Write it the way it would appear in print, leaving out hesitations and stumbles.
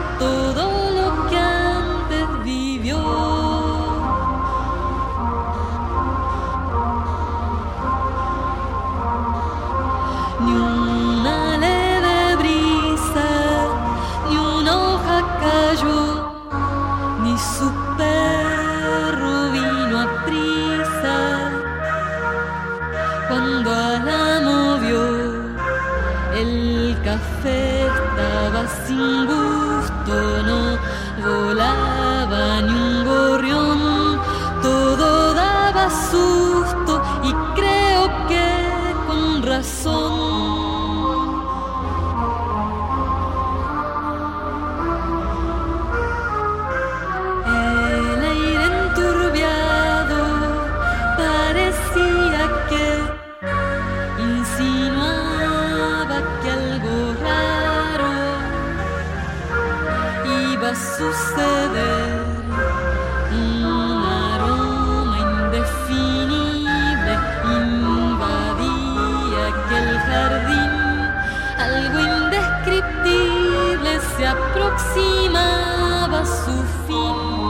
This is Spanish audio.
todo lo que antes vivió. Ni una leve brisa, ni una hoja cayó, ni su perro vino a prisa. Cuando la movió, el café estaba sin gusto, no volaba ni un gorrión, todo daba susto y creo que con razón. El aire enturbiado parecía que insinuaba que algo raro iba a suceder. Un aroma indefinible invadía aquel jardín, algo indescriptible se aproximaba a su fin.